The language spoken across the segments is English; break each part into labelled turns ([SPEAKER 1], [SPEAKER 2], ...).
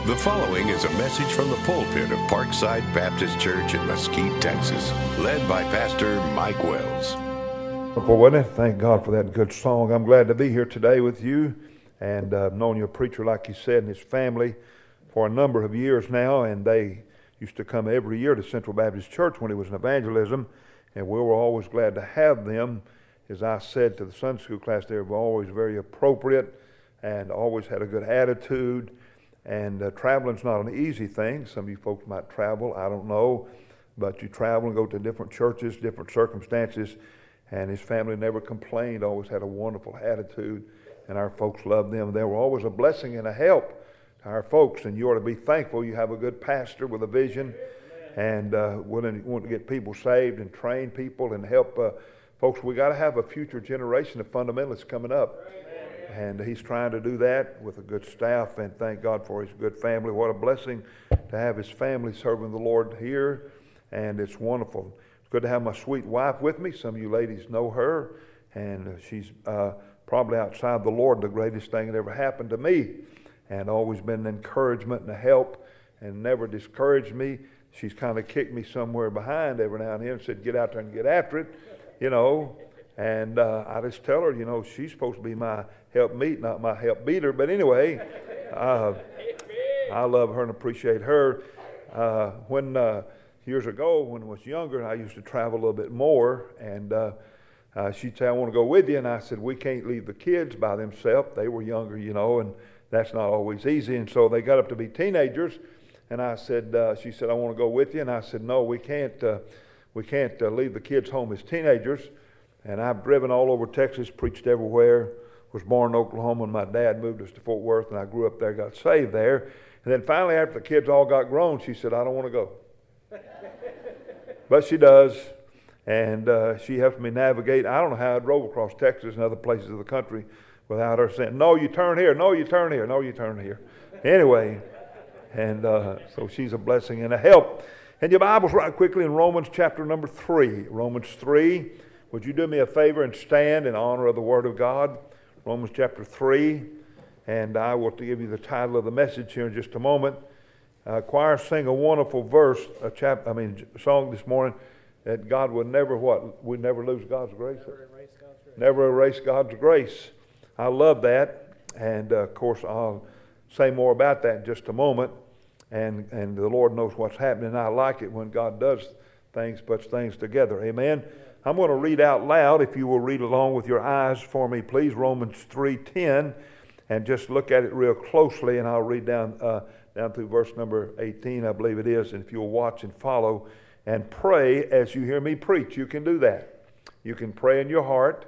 [SPEAKER 1] The following is a message from the pulpit of Parkside Baptist Church in Mesquite, Texas, led by Pastor Mike Wells.
[SPEAKER 2] Thank God for that good song. I'm glad to be here today with you, and I've known your preacher, like he said, and his family for a number of years now, and they used to come every year to Central Baptist Church when it was in evangelism, and we were always glad to have them. As I said to the Sunday school class, they were always very appropriate and always had a good attitude. And traveling's not an easy thing. Some of you folks might travel, I don't know. But you travel and go to different churches, different circumstances. And his family never complained, always had a wonderful attitude. And our folks loved them. They were always a blessing and a help to our folks. And you ought to be thankful you have a good pastor with a vision and want to get people saved and train people and help folks. We got to have a future generation of fundamentalists coming up. And he's trying to do that with a good staff, and thank God for his good family. What a blessing to have his family serving the Lord here, and it's wonderful. It's good to have my sweet wife with me. Some of you ladies know her, and she's probably outside the Lord the greatest thing that ever happened to me, and always been an encouragement and a help, and never discouraged me. She's kind of kicked me somewhere behind every now and then and said, get out there and get after it, you know. And I just tell her, you know, she's supposed to be my helpmeet, not my help beater. But anyway, I love her and appreciate her. When years ago, when I was younger, I used to travel a little bit more. And she'd say, I want to go with you. And I said, we can't leave the kids by themselves. They were younger, you know, and that's not always easy. And so they got up to be teenagers. And I said, she said, I want to go with you. And I said, no, we can't leave the kids home as teenagers. And I've driven all over Texas, preached everywhere, was born in Oklahoma, and my dad moved us to Fort Worth, and I grew up there, got saved there. And then finally, after the kids all got grown, she said, I don't want to go. But she does, and she helps me navigate. I don't know how I drove across Texas and other places of the country without her saying, no, you turn here, no, you turn here, no, you turn here. Anyway, and so she's a blessing and a help. And your Bible's right quickly in Romans chapter number 3. Romans 3. Would you do me a favor and stand in honor of the Word of God? Romans chapter 3. And I will give you the title of the message here in just a moment. Choir sing a wonderful verse, song this morning, that God would never what? We'd never lose God's grace. Never erase God's grace. I love that. And of course, I'll say more about that in just a moment. And the Lord knows what's happening. I like it when God does things, puts things together. Amen. I'm going to read out loud, if you will read along with your eyes for me, please, Romans 3:10, and just look at it real closely, and I'll read down through verse number 18, I believe it is, and if you'll watch and follow and pray as you hear me preach, you can do that. You can pray in your heart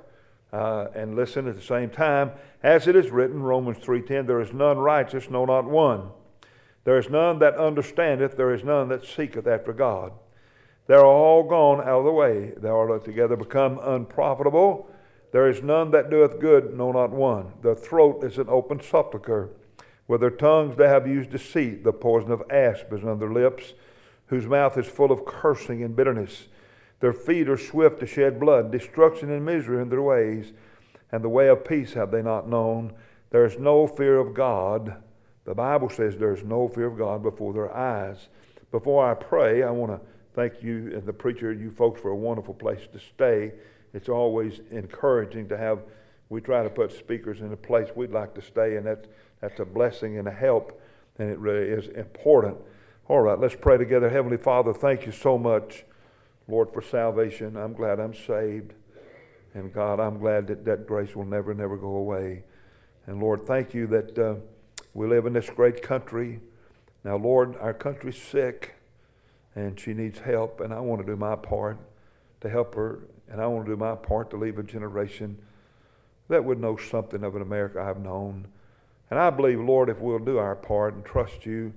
[SPEAKER 2] and listen at the same time. As it is written, Romans 3:10, there is none righteous, no, not one. There is none that understandeth, there is none that seeketh after God. They are all gone out of the way. They are together become unprofitable. There is none that doeth good, no, not one. Their throat is an open sepulchre. With their tongues they have used deceit. The poison of asp is on their lips, whose mouth is full of cursing and bitterness. Their feet are swift to shed blood. Destruction and misery in their ways, and the way of peace have they not known. There is no fear of God. The Bible says there is no fear of God before their eyes. Before I pray, I want to thank you and the preacher, you folks, for a wonderful place to stay. It's always encouraging to have, we try to put speakers in a place we'd like to stay, and that's a blessing and a help, and it really is important. All right, let's pray together. Heavenly Father, thank you so much, Lord, for salvation. I'm glad I'm saved. And God, I'm glad that grace will never, never go away. And Lord, thank you that we live in this great country. Now, Lord, our country's sick, and she needs help, and I want to do my part to help her, and I want to do my part to leave a generation that would know something of an America I've known. And I believe, Lord, if we'll do our part and trust you,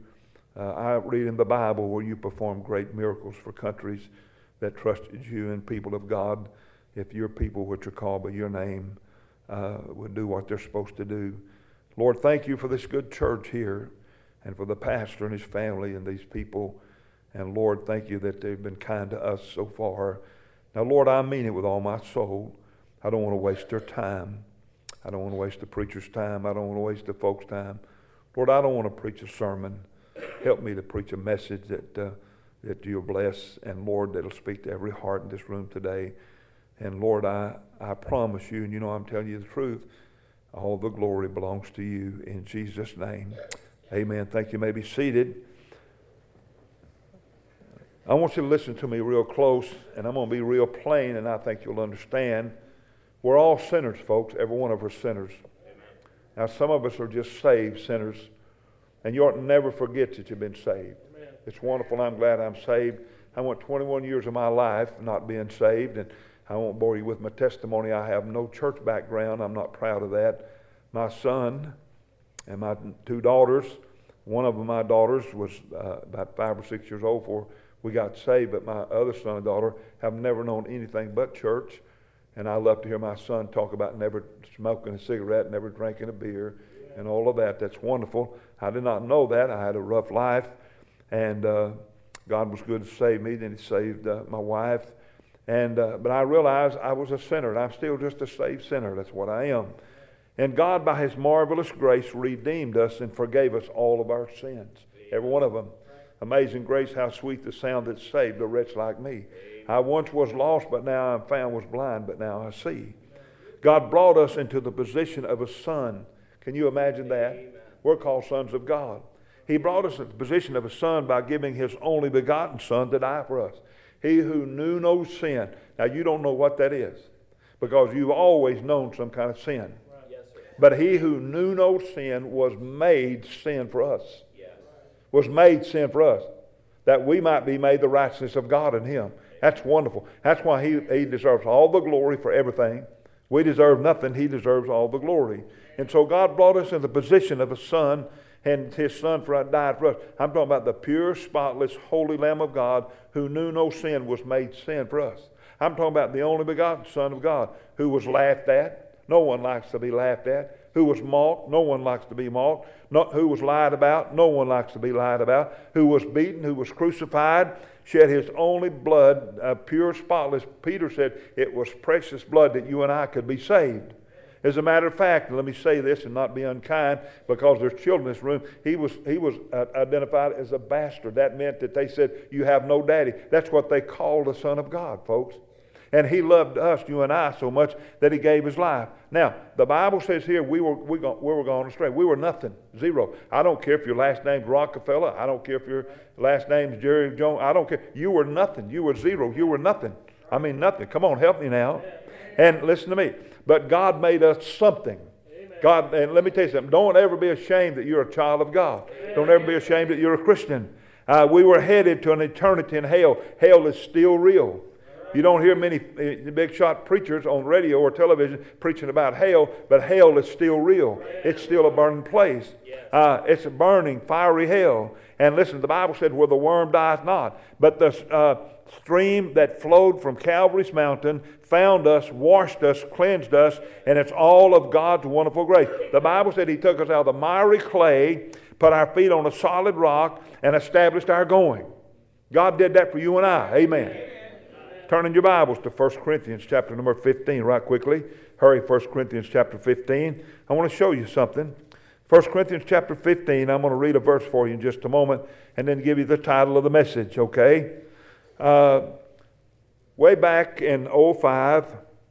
[SPEAKER 2] I read in the Bible where you perform great miracles for countries that trusted you, and people of God, if your people which are called by your name would do what they're supposed to do. Lord, thank you for this good church here, and for the pastor and his family and these people. And Lord, thank you that they've been kind to us so far. Now, Lord, I mean it with all my soul. I don't want to waste their time. I don't want to waste the preacher's time. I don't want to waste the folks' time. Lord, I don't want to preach a sermon. Help me to preach a message that you'll bless, and Lord, that'll speak to every heart in this room today. And Lord, I promise you, and you know I'm telling you the truth, all the glory belongs to you in Jesus' name. Amen. Thank you. You may be seated. I want you to listen to me real close, and I'm going to be real plain, and I think you'll understand. We're all sinners, folks. Every one of us sinners. Amen. Now, some of us are just saved sinners, and you ought to never forget that you've been saved. Amen. It's wonderful. I'm glad I'm saved. I went 21 years of my life not being saved, and I won't bore you with my testimony. I have no church background. I'm not proud of that. My son and my two daughters, one of my daughters was about 5 or 6 years old before we got saved, but my other son and daughter have never known anything but church. And I love to hear my son talk about never smoking a cigarette, never drinking a beer, and all of that. That's wonderful. I did not know that. I had a rough life, and God was good to save me. Then He saved my wife. And but I realized I was a sinner, and I'm still just a saved sinner. That's what I am. And God, by His marvelous grace, redeemed us and forgave us all of our sins, every one of them. Amazing grace, how sweet the sound that saved a wretch like me. I once was lost, but now I'm found, was blind, but now I see. God brought us into the position of a son. Can you imagine that? We're called sons of God. He brought us into the position of a son by giving His only begotten Son to die for us. He who knew no sin. Now, you don't know what that is, because you've always known some kind of sin. But He who knew no sin was made sin for us. Was made sin for us, that we might be made the righteousness of God in Him. That's wonderful. That's why He deserves all the glory for everything. We deserve nothing. He deserves all the glory. And so God brought us in the position of a son, and His Son died for us. I'm talking about the pure, spotless, holy Lamb of God who knew no sin was made sin for us. I'm talking about the only begotten Son of God who was laughed at. No one likes to be laughed at. Who was mocked. No one likes to be mocked. Who was lied about. No one likes to be lied about. Who was beaten. Who was crucified. Shed His only blood, pure, spotless. Peter said it was precious blood that you and I could be saved. As a matter of fact, let me say this and not be unkind, because there's children in this room. He was identified as a bastard. That meant that they said, you have no daddy. That's what they called the Son of God, folks. And He loved us, you and I, so much that He gave His life. Now, the Bible says here we were gone astray. We were nothing, zero. I don't care if your last name's Rockefeller. I don't care if your last name's Jerry Jones. I don't care. You were nothing. You were zero. You were nothing. I mean, nothing. Come on, help me now. And listen to me. But God made us something. God, and let me tell you something. Don't ever be ashamed that you're a child of God. Don't ever be ashamed that you're a Christian. We were headed to an eternity in hell. Hell is still real. You don't hear many big shot preachers on radio or television preaching about hell, but hell is still real. It's still a burning place. It's a burning, fiery hell. And listen, the Bible said, where the worm dieth not. But the stream that flowed from Calvary's mountain found us, washed us, cleansed us, and it's all of God's wonderful grace. The Bible said He took us out of the miry clay, put our feet on a solid rock, and established our going. God did that for you and I. Amen. Turn in your Bibles to 1 Corinthians chapter number 15 right quickly. Hurry, 1 Corinthians chapter 15. I want to show you something. 1 Corinthians chapter 15, I'm going to read a verse for you in just a moment and then give you the title of the message, okay? Way back in 2005,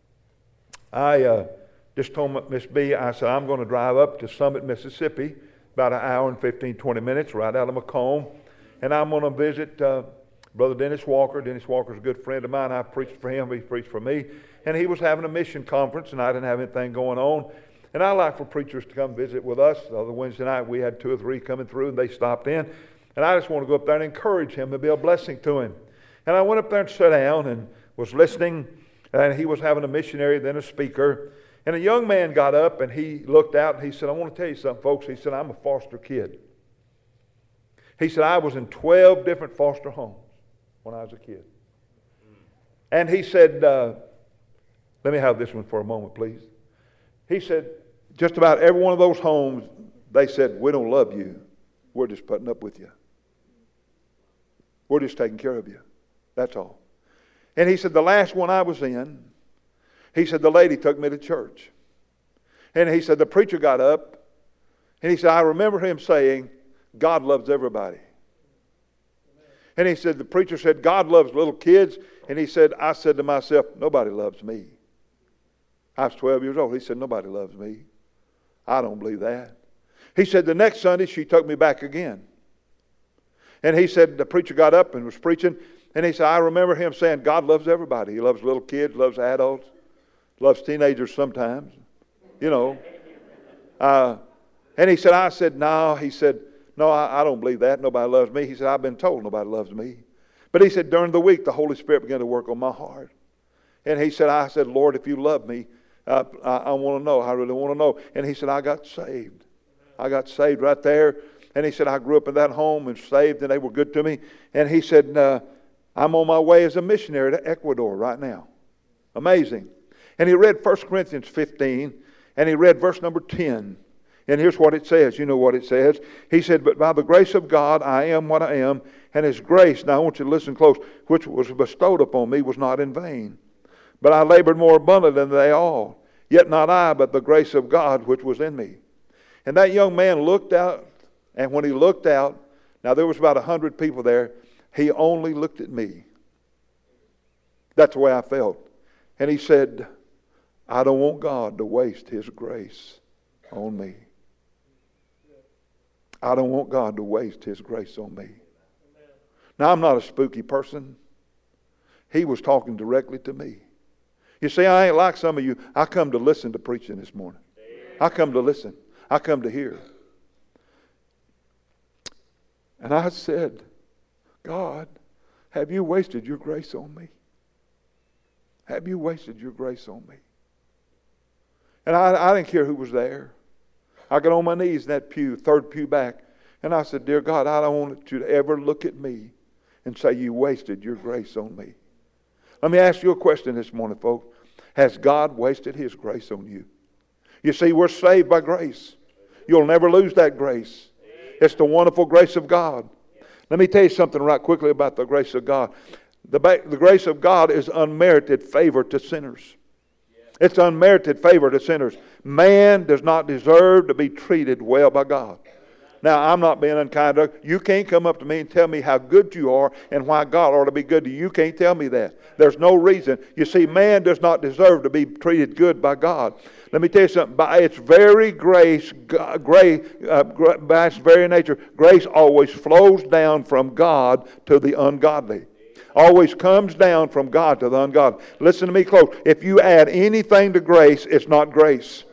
[SPEAKER 2] I just told Miss B, I said, I'm going to drive up to Summit, Mississippi, about an hour and 15, 20 minutes, right out of Macomb, and I'm going to visit Brother Dennis Walker. Dennis Walker's a good friend of mine. I preached for him. He preached for me. And he was having a mission conference, and I didn't have anything going on. And I like for preachers to come visit with us. The other Wednesday night, we had 2 or 3 coming through, and they stopped in. And I just want to go up there and encourage him and be a blessing to him. And I went up there and sat down and was listening. And he was having a missionary, then a speaker. And a young man got up, and he looked out, and he said, I want to tell you something, folks. He said, I'm a foster kid. He said, I was in 12 different foster homes when I was a kid. And he said, let me have this one for a moment, please. He said, just about every one of those homes, they said, we don't love you. We're just putting up with you. We're just taking care of you. That's all. And he said, the last one I was in, he said, the lady took me to church. And he said, the preacher got up, and he said, I remember him saying, God loves everybody. And he said, the preacher said, God loves little kids. And he said, I said to myself, nobody loves me. I was 12 years old. He said, nobody loves me. I don't believe that. He said, the next Sunday, she took me back again. And he said, the preacher got up and was preaching. And he said, I remember him saying, God loves everybody. He loves little kids, loves adults, loves teenagers sometimes, you know. And he said, I said, no. He said, no, I don't believe that. Nobody loves me. He said, I've been told nobody loves me. But he said, during the week, the Holy Spirit began to work on my heart. And he said, I said, Lord, if you love me, I want to know. I really want to know. And he said, I got saved. I got saved right there. And he said, I grew up in that home and saved, and they were good to me. And he said, I'm on my way as a missionary to Ecuador right now. Amazing. And he read 1 Corinthians 15, and he read verse number 10. And here's what it says. You know what it says. He said, but by the grace of God, I am what I am, and His grace, now I want you to listen close, which was bestowed upon me was not in vain. But I labored more abundantly than they all. Yet not I, but the grace of God which was in me. And that young man looked out, and when he looked out, now there was about 100 people there, he only looked at me. That's the way I felt. And he said, I don't want God to waste His grace on me. I don't want God to waste His grace on me. Now, I'm not a spooky person. He was talking directly to me. You see, I ain't like some of you. I come to listen to preaching this morning. I come to listen. I come to hear. And I said, God, have you wasted your grace on me? Have you wasted your grace on me? And I didn't care who was there. I got on my knees in that pew, third pew back, and I said, dear God, I don't want you to ever look at me and say you wasted your grace on me. Let me ask you a question this morning, folks. Has God wasted His grace on you? You see, we're saved by grace. You'll never lose that grace. It's the wonderful grace of God. Let me tell you something right quickly about the grace of God. The grace of God is unmerited favor to sinners. It's unmerited favor to sinners. Man does not deserve to be treated well by God. Now, I'm not being unkind. You can't come up to me and tell me how good you are and why God ought to be good to you. You can't tell me that. There's no reason. You see, man does not deserve to be treated good by God. Let me tell you something. By its very grace, by its very nature, grace always flows down from God to the ungodly. Always comes down from God to the ungodly. Listen to me close. If you add anything to grace, it's not grace.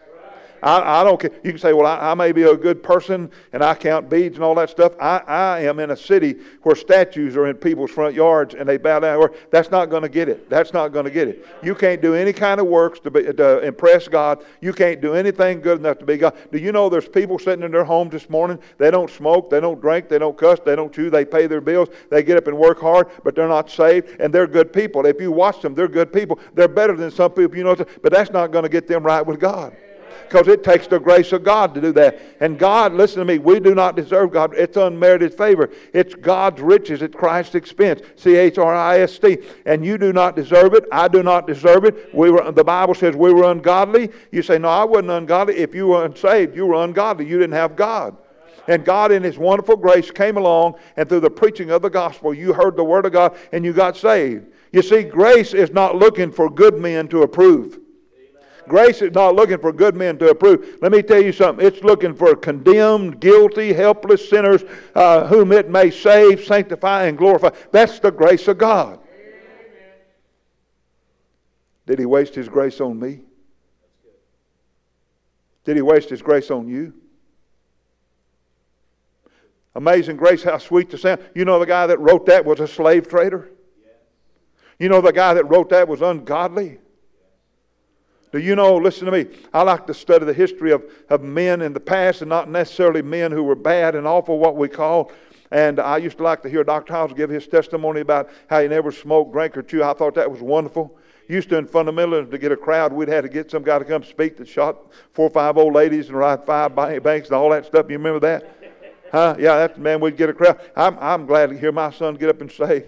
[SPEAKER 2] I don't care. You can say, well, I may be a good person and I count beads and all that stuff. I am in a city where statues are in people's front yards and they bow down. That's not going to get it. That's not going to get it. You can't do any kind of works to impress God. You can't do anything good enough to be God. Do you know there's people sitting in their homes this morning? They don't smoke. They don't drink. They don't cuss. They don't chew. They pay their bills. They get up and work hard, but they're not saved. And they're good people. If you watch them, they're good people. They're better than some people, you know. But that's not going to get them right with God. Because it takes the grace of God to do that. And God, listen to me, we do not deserve God. It's unmerited favor. It's God's riches at Christ's expense. Christ. And you do not deserve it. I do not deserve it. The Bible says we were ungodly. You say, no, I wasn't ungodly. If you were unsaved, you were ungodly. You didn't have God. And God in His wonderful grace came along, and through the preaching of the gospel, you heard the word of God and you got saved. You see, grace is not looking for good men to approve. Grace is not looking for good men to approve. Let me tell you something. It's looking for condemned, guilty, helpless sinners whom it may save, sanctify, and glorify. That's the grace of God. Amen. Did He waste His grace on me? Did He waste His grace on you? Amazing grace, how sweet the sound. You know the guy that wrote that was a slave trader? You know the guy that wrote that was ungodly? Do you know, listen to me, I like to study the history of men in the past and not necessarily men who were bad and awful, what we call. And I used to like to hear Dr. House give his testimony about how he never smoked, drank, or chew. I thought that was wonderful. Used to in fundamentalism to get a crowd, we'd had to get some guy to come speak that shot 4 or 5 old ladies and ride 5 banks and all that stuff. You remember that? Huh? Yeah, that's the man we'd get a crowd. I'm glad to hear my son get up and say,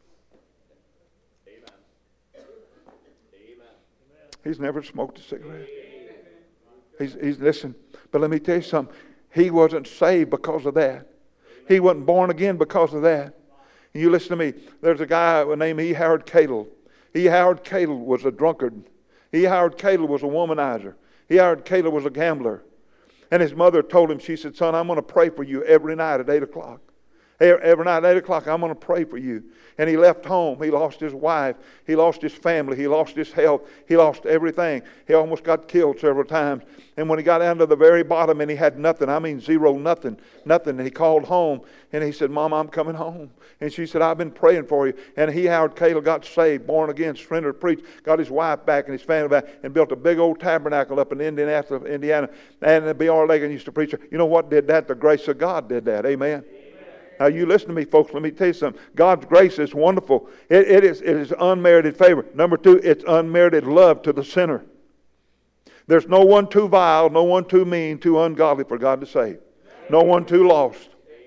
[SPEAKER 2] he's never smoked a cigarette. He's listen. But let me tell you something. He wasn't saved because of that. He wasn't born again because of that. And you listen to me. There's a guy named E. Howard Cadle. E. Howard Cadle was a drunkard. E. Howard Cadle was a womanizer. E. Howard Cadle was a gambler. And his mother told him, she said, son, I'm going to pray for you every night at 8 o'clock. Every night at 8 o'clock, I'm going to pray for you. And he left home. He lost his wife. He lost his family. He lost his health. He lost everything. He almost got killed several times. And when he got down to the very bottom and he had nothing, I mean zero, nothing. And he called home and he said, Mama, I'm coming home. And she said, I've been praying for you. And he, Howard Cadle, got saved, born again, surrendered, preached, got his wife back and his family back, and built a big old tabernacle up in Indianapolis, Indiana. And B.R. Lagan used to preach. You know what did that? The grace of God did that. Amen. Now you listen to me, folks. Let me tell you something. God's grace is wonderful. It is unmerited favor. Number two, it's unmerited love to the sinner. There's no one too vile, no one too mean, too ungodly for God to save. No one too lost.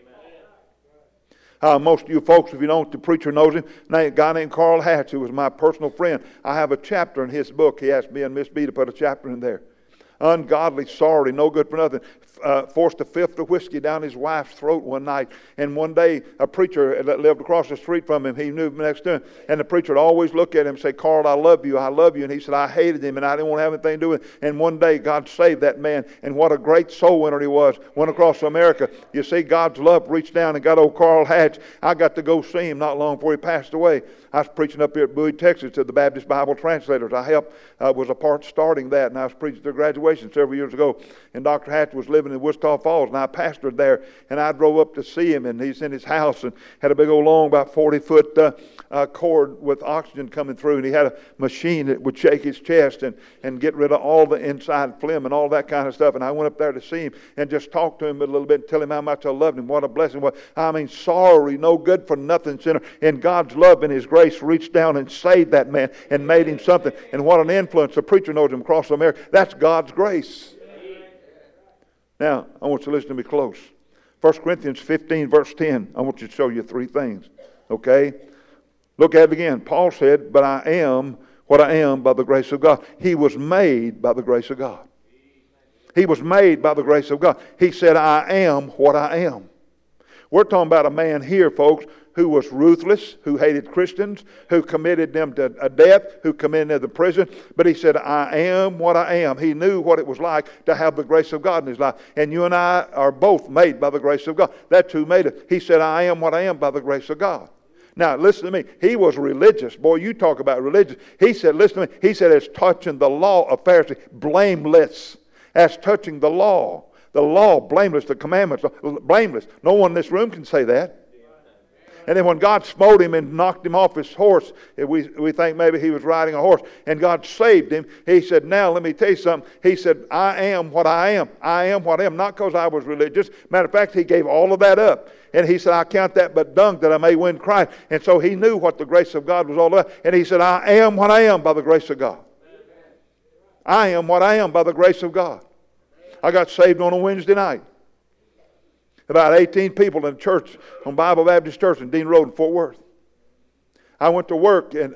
[SPEAKER 2] Most of you folks, if you don't, the preacher knows him. A guy named Carl Hatch, who was my personal friend. I have a chapter in his book. He asked me and Miss B to put a chapter in there. Ungodly, sorry, no good for nothing. Forced a fifth of whiskey down his wife's throat one night. And one day, a preacher that lived across the street from him, he knew next to him. And the preacher would always look at him and say, Carl, I love you, I love you. And he said, I hated him and I didn't want to have anything to do with him. And one day, God saved that man. And what a great soul winner he was. Went across America. You see, God's love reached down and got old Carl Hatch. I got to go see him not long before he passed away. I was preaching up here at Bowie, Texas to the Baptist Bible Translators. I helped, was a part starting that, and I was preaching their graduation several years ago. And Dr. Hatch was living in Wichita Falls, and I pastored there. And I drove up to see him, and he's in his house and had a big old long, about 40-foot cord with oxygen coming through. And he had a machine that would shake his chest and get rid of all the inside phlegm and all that kind of stuff. And I went up there to see him and just talk to him a little bit and tell him how much I loved him, what a blessing. What I mean, sorry, no good for nothing sinner. And God's love and His grace reached down and saved that man and made him something. And what an influence. The preacher knows him across America. That's God's grace. Now, I want you to listen to me close. 1 Corinthians 15, verse 10. I want you to show you three things. Okay? Look at it again. Paul said, but I am what I am by the grace of God. He was made by the grace of God. He was made by the grace of God. He said, I am what I am. We're talking about a man here, folks, who was ruthless, who hated Christians, who committed them to death, who committed them to prison. But he said, I am what I am. He knew what it was like to have the grace of God in his life. And you and I are both made by the grace of God. That's who made us. He said, I am what I am by the grace of God. Now, listen to me. He was religious. Boy, you talk about religious. He said, listen to me. He said, as touching the law of Pharisee, blameless. As touching the law, blameless, the commandments, blameless. No one in this room can say that. And then when God smote him and knocked him off his horse, we think maybe he was riding a horse, and God saved him. He said, now let me tell you something. He said, I am what I am. I am what I am. Not because I was religious. Matter of fact, he gave all of that up. And he said, I count that but dung that I may win Christ. And so he knew what the grace of God was all about. And he said, I am what I am by the grace of God. I am what I am by the grace of God. I got saved on a Wednesday night. About 18 people in a church, on Bible Baptist Church in Dean Road in Fort Worth. I went to work at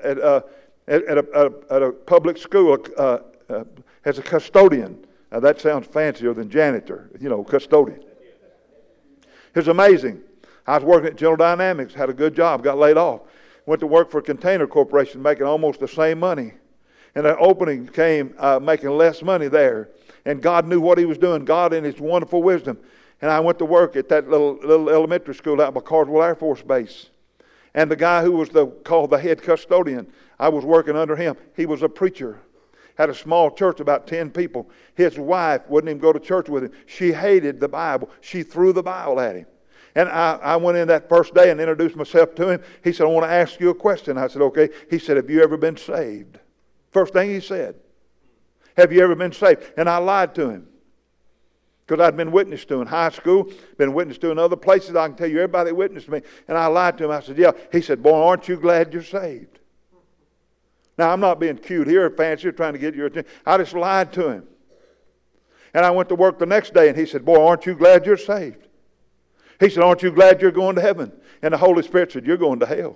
[SPEAKER 2] a public school as a custodian. Now that sounds fancier than janitor, custodian. It was amazing. I was working at General Dynamics, had a good job, got laid off. Went to work for a container corporation, making almost the same money. And an opening came making less money there. And God knew what He was doing, God in His wonderful wisdom. And I went to work at that little elementary school out by Carswell Air Force Base. And the guy who was called the head custodian, I was working under him. He was a preacher. Had a small church, about 10 people. His wife wouldn't even go to church with him. She hated the Bible. She threw the Bible at him. And I went in that first day and introduced myself to him. He said, I want to ask you a question. I said, okay. He said, have you ever been saved? First thing he said. Have you ever been saved? And I lied to him. Because I'd been witnessed to in high school, been witnessed to in other places. I can tell you everybody that witnessed me. And I lied to him. I said, yeah. He said, boy, aren't you glad you're saved? Now, I'm not being cute here, fancy, or trying to get your attention. I just lied to him. And I went to work the next day, and he said, boy, aren't you glad you're saved? He said, aren't you glad you're going to heaven? And the Holy Spirit said, you're going to hell.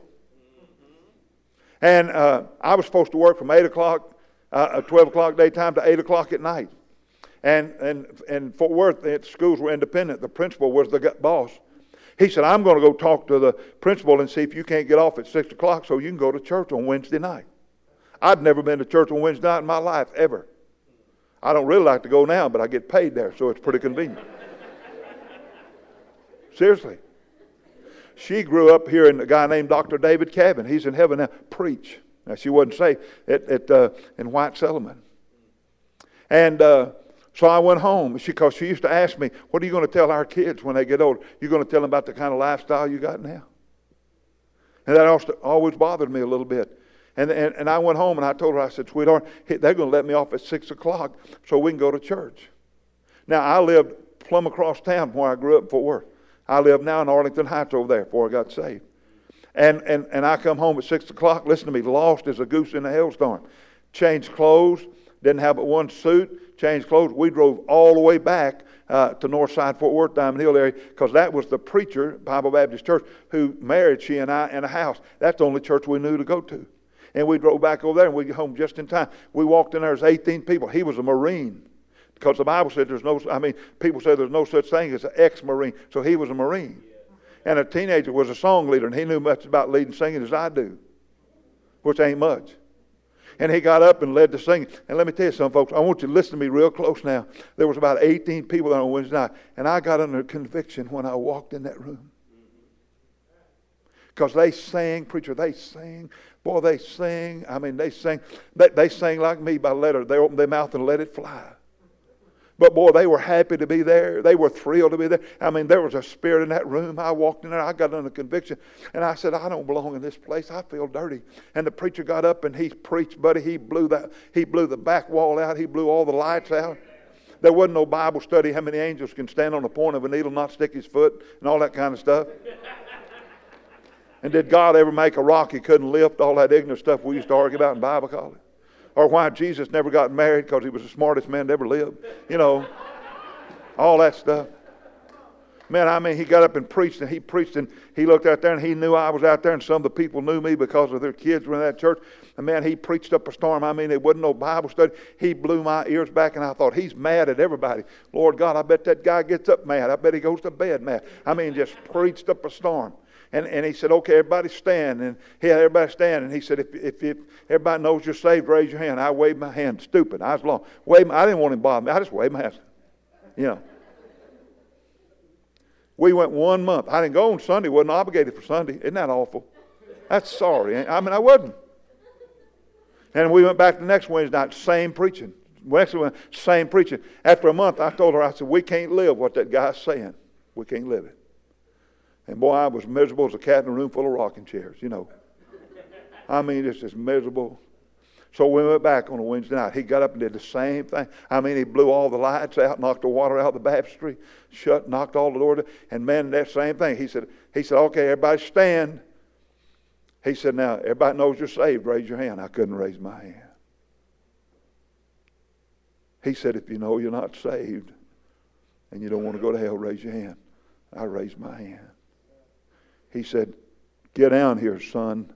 [SPEAKER 2] And I was supposed to work from 8 o'clock, 12 o'clock daytime to 8 o'clock at night. And Fort Worth, the schools were independent. The principal was the boss. He said, I'm going to go talk to the principal and see if you can't get off at 6 o'clock so you can go to church on Wednesday night. I'd never been to church on Wednesday night in my life, ever. I don't really like to go now, but I get paid there, so it's pretty convenient. Seriously. She grew up hearing a guy named Dr. David Cabin. He's in heaven now. Preach. Now, she wasn't saved in White Settlement. And so I went home because she used to ask me, what are you going to tell our kids when they get older? You're going to tell them about the kind of lifestyle you got now? And that always bothered me a little bit. And I went home and I told her, I said, sweetheart, they're going to let me off at 6 o'clock so we can go to church. Now, I lived plumb across town where I grew up in Fort Worth. I live now in Arlington Heights over there before I got saved. And I come home at 6 o'clock, listen to me, lost as a goose in a hailstorm. Changed clothes, didn't have but one suit, changed clothes. We drove all the way back to Northside Fort Worth, Diamond Hill area, because that was the preacher, Bible Baptist Church, who married she and I in a house. That's the only church we knew to go to. And we drove back over there and we got home just in time. We walked in there, there's 18 people. He was a Marine. Because the Bible said people say there's no such thing as an ex-Marine. So he was a Marine. And a teenager was a song leader, and he knew much about leading singing as I do, which ain't much. And he got up and led the singing. And let me tell you something, folks, I want you to listen to me real close now. There was about 18 people there on Wednesday night, and I got under conviction when I walked in that room. Because they sang, preacher, they sang. Boy, they sing. I mean, they sang. They sang like me by letter. They opened their mouth and let it fly. But boy, they were happy to be there. They were thrilled to be there. I mean, there was a spirit in that room. I walked in there. I got under conviction. And I said, I don't belong in this place. I feel dirty. And the preacher got up and he preached, buddy. He blew the back wall out. He blew all the lights out. There wasn't no Bible study. How many angels can stand on the point of a needle, not stick his foot, and all that kind of stuff. And did God ever make a rock he couldn't lift? All that ignorant stuff we used to argue about in Bible college. Or why Jesus never got married because he was the smartest man that ever lived. You know, all that stuff. Man, I mean, he got up and he looked out there and he knew I was out there, and some of the people knew me because of their kids were in that church. And man, he preached up a storm. I mean, there wasn't no Bible study. He blew my ears back, and I thought, he's mad at everybody. Lord God, I bet that guy gets up mad. I bet he goes to bed mad. I mean, just preached up a storm. And he said, okay, everybody stand. And he had everybody stand. And he said, if everybody knows you're saved, raise your hand. I waved my hand. Stupid. I was long. I didn't want him to bother me. I just waved my hand. You know. We went 1 month. I didn't go on Sunday. Wasn't obligated for Sunday. Isn't that awful? That's sorry. I mean, I wasn't. And we went back the next Wednesday night, same preaching. Same preaching. After a month, I told her, I said, we can't live what that guy's saying. We can't live it. And boy, I was miserable as a cat in a room full of rocking chairs, you know. I mean, it's just miserable. So we went back on a Wednesday night. He got up and did the same thing. I mean, he blew all the lights out, knocked the water out of the baptistry, knocked all the doors. And man, that same thing. He said, okay, everybody stand. He said, now, everybody knows you're saved. Raise your hand. I couldn't raise my hand. He said, if you know you're not saved and you don't want to go to hell, raise your hand. I raised my hand. He said, get down here, son.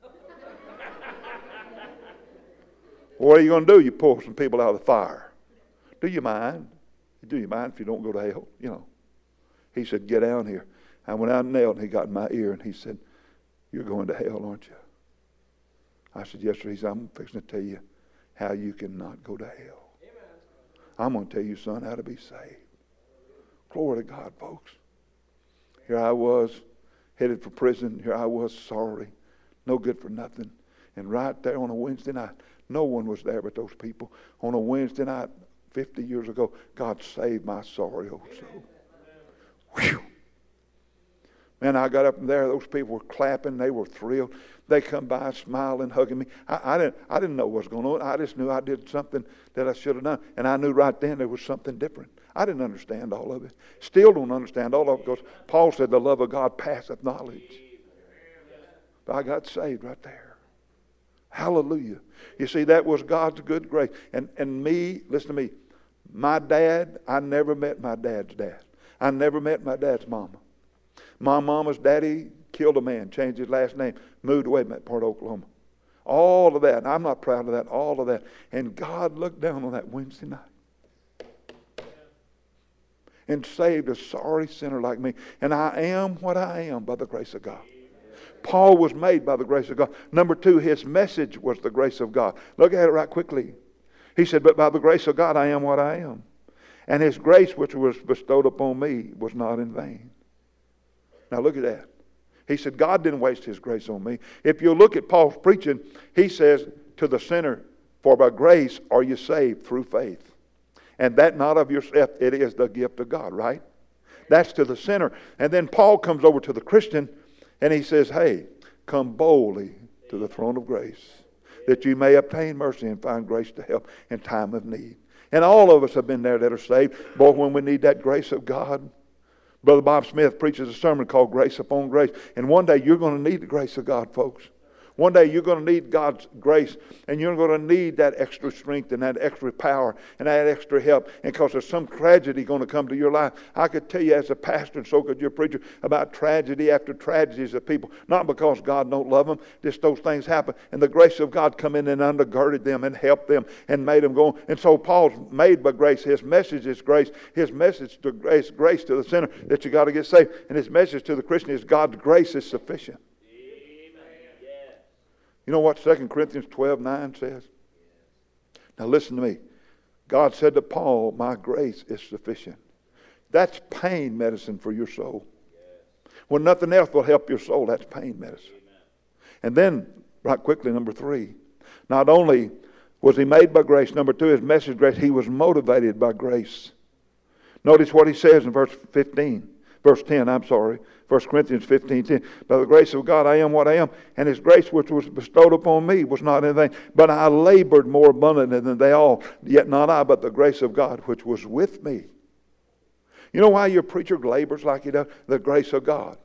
[SPEAKER 2] What are you going to do? You pull some people out of the fire. Do you mind? Do you mind if you don't go to hell? You know. He said, get down here. I went out and knelt, and he got in my ear, and he said, you're going to hell, aren't you? I said, yes, sir. He said, I'm fixing to tell you how you cannot go to hell. I'm going to tell you, son, how to be saved. Glory to God, folks. Here I was, headed for prison. Here I was, sorry, no good for nothing. And right there on a Wednesday night, no one was there but those people. On a Wednesday night, 50 years ago, God saved my sorry old soul. Whew. Man, I got up in there. Those people were clapping. They were thrilled. They come by smiling, hugging me. I didn't know what was going on. I just knew I did something that I should have done. And I knew right then there was something different. I didn't understand all of it. Still don't understand all of it, because Paul said the love of God passeth knowledge. But I got saved right there. Hallelujah. You see, that was God's good grace. And me, listen to me, my dad, I never met my dad's dad. I never met my dad's mama. My mama's daddy killed a man, changed his last name, moved away from that part of Oklahoma. All of that. And I'm not proud of that. All of that. And God looked down on that Wednesday night. and saved a sorry sinner like me. And I am what I am by the grace of God. Paul was made by the grace of God. Number two, his message was the grace of God. Look at it right quickly. He said, but by the grace of God I am what I am. And his grace which was bestowed upon me was not in vain. Now look at that. He said, God didn't waste his grace on me. If you look at Paul's preaching, he says to the sinner, for by grace are you saved through faith. And that not of yourself, it is the gift of God, right? That's to the sinner. And then Paul comes over to the Christian and he says, hey, come boldly to the throne of grace, that you may obtain mercy and find grace to help in time of need. And all of us have been there that are saved. Boy, when we need that grace of God. Brother Bob Smith preaches a sermon called Grace Upon Grace. And one day you're going to need the grace of God, folks. One day you're going to need God's grace, and you're going to need that extra strength and that extra power and that extra help. And because there's some tragedy going to come to your life. I could tell you as a pastor, and so could your preacher, about tragedy after tragedies of people. Not because God don't love them, just those things happen. And the grace of God come in and undergirded them and helped them and made them go. And so Paul's made by grace. His message is grace. His message to grace to the sinner that you got to get saved. And his message to the Christian is God's grace is sufficient. You know what 2 Corinthians 12:9 says? Now listen to me. God said to Paul, my grace is sufficient. That's pain medicine for your soul. When nothing else will help your soul, that's pain medicine. And then, right quickly, number 3. Not only was he made by grace, number 2, his message grace, he was motivated by grace. Notice what he says in verse 10, 1 Corinthians 15:10. By the grace of God I am what I am, and his grace which was bestowed upon me was not in vain. But I labored more abundantly than they all, yet not I, but the grace of God which was with me. You know why your preacher labors like he does? The grace of God.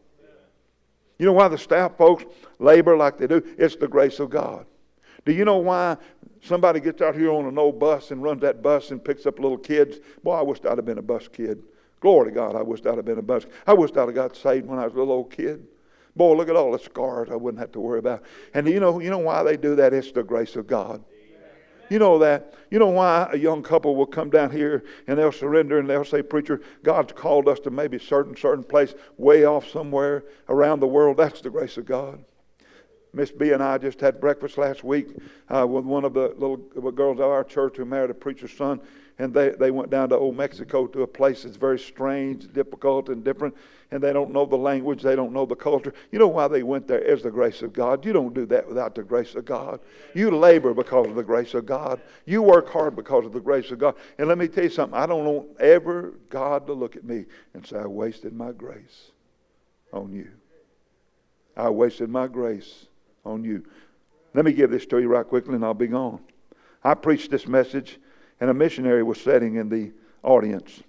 [SPEAKER 2] You know why the staff folks labor like they do? It's the grace of God. Do you know why somebody gets out here on an old bus and runs that bus and picks up little kids? Boy, I wish I'd have been a bus kid. Glory to God, I wish I'd have been a bus. I wish I'd have got saved when I was a little old kid. Boy, look at all the scars I wouldn't have to worry about. And you know why they do that? It's the grace of God. You know that. You know why a young couple will come down here and they'll surrender and they'll say, preacher, God's called us to maybe a certain place way off somewhere around the world. That's the grace of God. Miss B and I just had breakfast last week with one of the little girls of our church who married a preacher's son. And they went down to old Mexico to a place that's very strange, difficult, and different. And they don't know the language. They don't know the culture. You know why they went there? It's the grace of God. You don't do that without the grace of God. You labor because of the grace of God. You work hard because of the grace of God. And let me tell you something. I don't want ever God to look at me and say, I wasted my grace on you. I wasted my grace on you. Let me give this to you right quickly and I'll be gone. I preached this message and a missionary was sitting in the audience.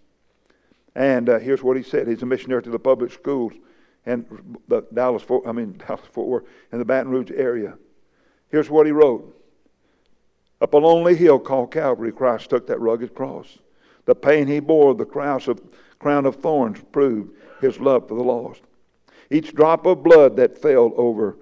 [SPEAKER 2] And here's what he said. He's a missionary to the public schools and the Dallas-Fort Worth in the Baton Rouge area. Here's what he wrote. Up a lonely hill called Calvary, Christ took that rugged cross. The pain he bore, the crown of thorns proved his love for the lost. Each drop of blood that fell over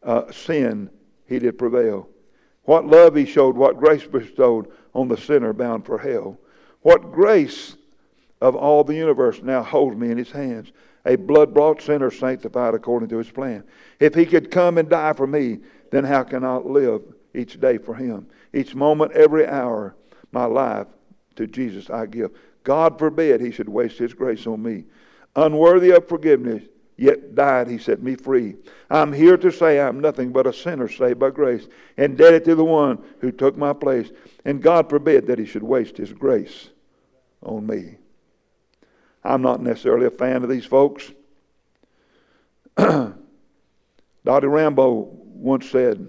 [SPEAKER 2] sin, he did prevail. What love he showed, what grace bestowed on the sinner bound for hell. What grace of all the universe now holds me in his hands. A blood-bought sinner sanctified according to his plan. If he could come and die for me, then how can I live each day for him? Each moment, every hour, my life to Jesus I give. God forbid he should waste his grace on me. Unworthy of forgiveness, yet died he set me free. I'm here to say I'm nothing but a sinner saved by grace, indebted to the one who took my place. And God forbid that he should waste his grace on me. I'm not necessarily a fan of these folks. Dottie Rambo once said,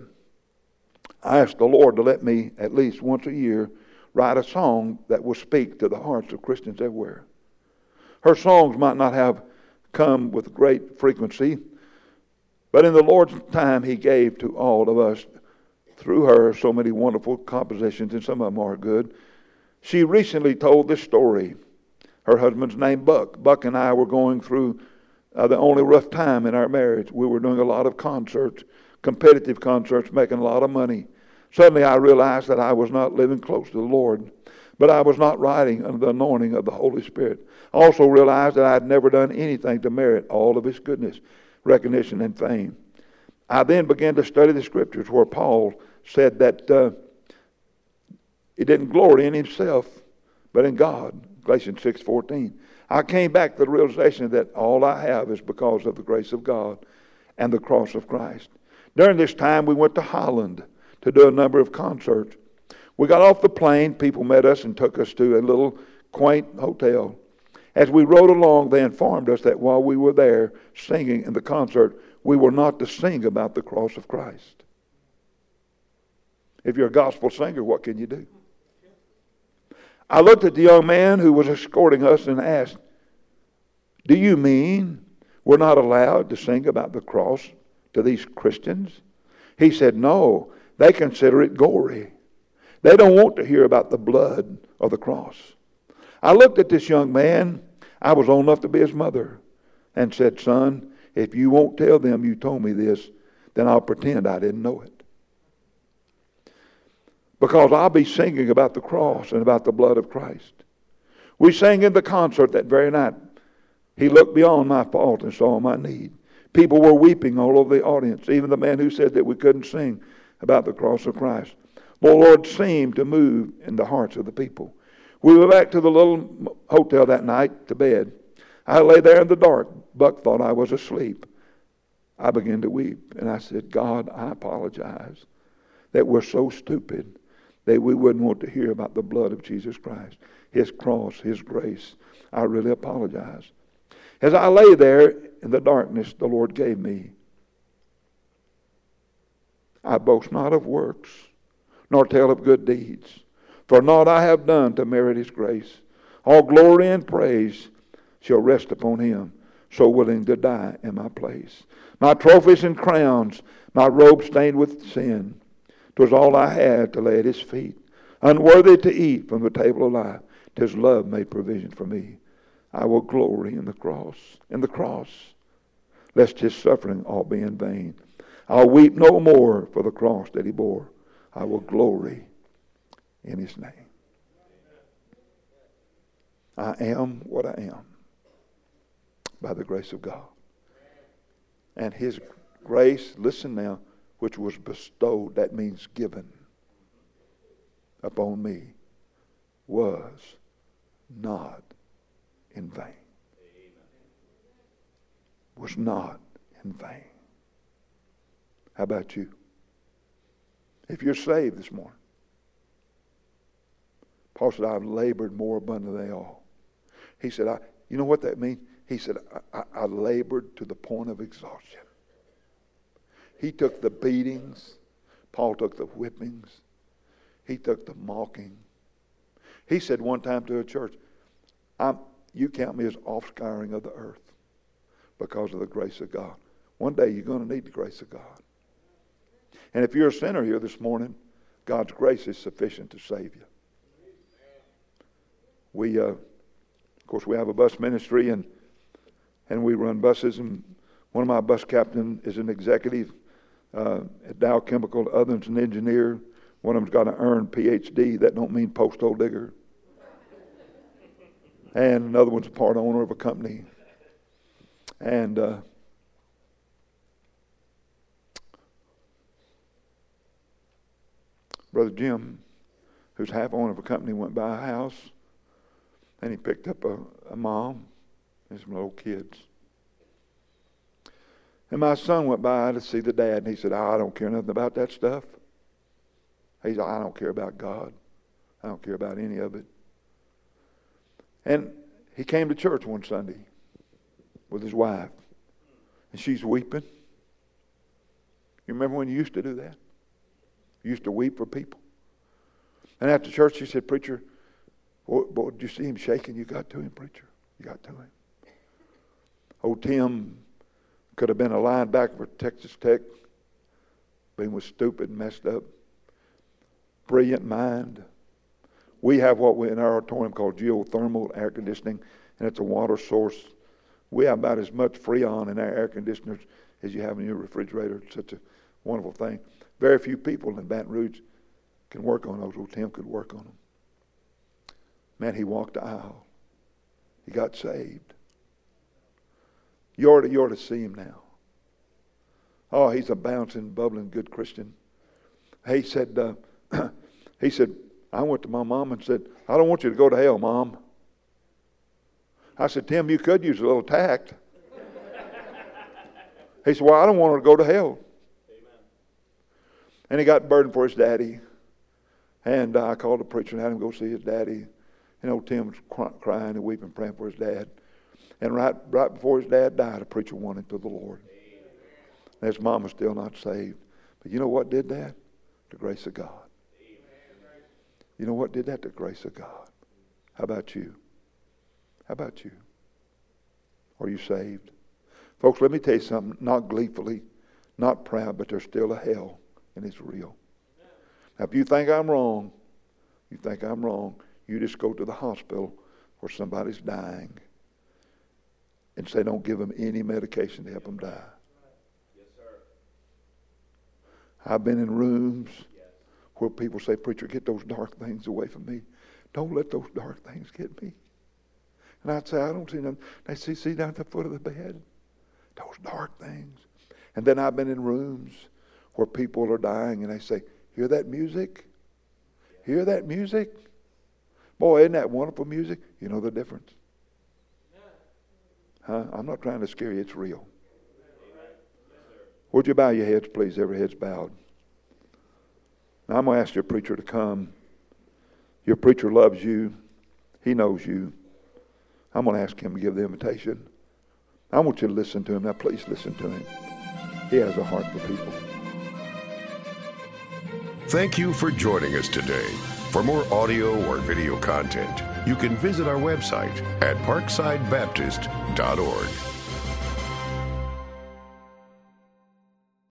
[SPEAKER 2] I asked the Lord to let me at least once a year write a song that will speak to the hearts of Christians everywhere. Her songs might not have come with great frequency, but in the Lord's time he gave to all of us through her so many wonderful compositions, and some of them are good. She recently told this story. Her husband's name Buck. Buck and I were going through the only rough time in our marriage. We were doing a lot of concerts, competitive concerts, making a lot of money. Suddenly I realized that I was not living close to the Lord. but I was not writing under the anointing of the Holy Spirit. I also realized that I had never done anything to merit all of His goodness, recognition, and fame. I then began to study the Scriptures where Paul said that he didn't glory in himself, but in God. Galatians 6:14. I came back to the realization that all I have is because of the grace of God and the cross of Christ. During this time, we went to Holland to do a number of concerts. We got off the plane. People met us and took us to a little quaint hotel. As we rode along, they informed us that while we were there singing in the concert, we were not to sing about the cross of Christ. If you're a gospel singer, what can you do? I looked at the young man who was escorting us and asked, "Do you mean we're not allowed to sing about the cross to these Christians?" He said, "No, they consider it gory. They don't want to hear about the blood of the cross." I looked at this young man. I was old enough to be his mother, and said, "Son, if you won't tell them you told me this, then I'll pretend I didn't know it. Because I'll be singing about the cross and about the blood of Christ." We sang in the concert that very night. He looked beyond my fault and saw my need. People were weeping all over the audience, even the man who said that we couldn't sing about the cross of Christ. The Lord seemed to move in the hearts of the people. We went back to the little hotel that night to bed. I lay there in the dark. Buck thought I was asleep. I began to weep, and I said, "God, I apologize that we're so stupid that we wouldn't want to hear about the blood of Jesus Christ, His cross, His grace. I really apologize." As I lay there in the darkness the Lord gave me, "I boast not of works, nor tell of good deeds, for naught I have done to merit His grace. All glory and praise shall rest upon Him, so willing to die in my place. My trophies and crowns, my robe stained with sin, 'twas all I had to lay at His feet. Unworthy to eat from the table of life, 'tis love made provision for me. I will glory in the cross, lest His suffering all be in vain. I'll weep no more for the cross that He bore. I will glory in His name." I am what I am by the grace of God. And His grace, listen now, which was bestowed, that means given, upon me, was not in vain. Was not in vain. How about you? If you're saved this morning, Paul said, "I've labored more abundantly than all." He said, you know what that means? He said, I labored to the point of exhaustion. He took the beatings. Paul took the whippings. He took the mocking. He said one time to a church, "You count me as offscouring of the earth because of the grace of God." One day you're going to need the grace of God. And if you're a sinner here this morning, God's grace is sufficient to save you. We, of course, we have a bus ministry and we run buses. And one of my bus captains is an executive at Dow Chemical. The other's an engineer. One of them's got an earned PhD. That don't mean posthole digger. And another one's a part owner of a company. And Brother Jim, who's half owner of a company, went by a house and he picked up a mom and some little kids. And my son went by to see the dad, and he said, "I don't care nothing about that stuff." He said, "I don't care about God. I don't care about any of it." And he came to church one Sunday with his wife, and she's weeping. You remember when you used to do that? You used to weep for people. And after church, she said, "Preacher, boy, did you see him shaking? You got to him, preacher. You got to him." Old Tim could have been a linebacker for Texas Tech, but he was stupid and messed up. Brilliant mind. We have what we in our auditorium called geothermal air conditioning, and it's a water source. We have about as much Freon in our air conditioners as you have in your refrigerator. It's such a wonderful thing. Very few people in Baton Rouge can work on those. Old Tim could work on them. Man, he walked the aisle. He got saved. You ought to see him now. Oh, he's a bouncing, bubbling, good Christian. He said, I went to my mom and said, I don't want you to go to hell, Mom. I said, Tim, you could use a little tact. He said, well, I don't want her to go to hell. Amen. And he got burdened for his daddy. And I called the preacher and had him go see his daddy. You know, Tim was crying and weeping, praying for his dad. And right before his dad died, a preacher won him to the Lord. And his mom was still not saved. But you know what did that? The grace of God. You know what did that? The grace of God. How about you? How about you? Are you saved? Folks, let me tell you something. Not gleefully, not proud, but there's still a hell, and it's real. Now, if you think I'm wrong, you just go to the hospital where somebody's dying and say, don't give them any medication to help them die. Yes, sir. I've been in rooms where people say, preacher, get those dark things away from me. Don't let those dark things get me. And I'd say, I don't see nothing. They see down at the foot of the bed, those dark things. And then I've been in rooms where people are dying and they say, hear that music? Hear that music? Boy, isn't that wonderful music? You know the difference? Huh? I'm not trying to scare you. It's real. Would you bow your heads, please? Every head's bowed. Now, I'm going to ask your preacher to come. Your preacher loves you. He knows you. I'm going to ask him to give the invitation. I want you to listen to him. Now, please listen to him. He has a heart for people.
[SPEAKER 1] Thank you for joining us today. For more audio or video content, you can visit our website at parksidebaptist.org.